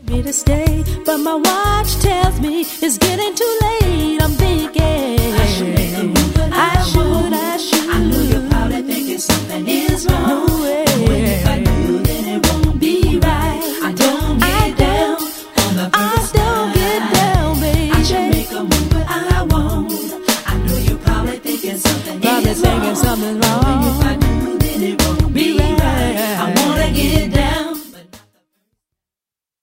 Me to stay, but my watch tells me it's getting too late. I'm thinking I should make a move, but I should.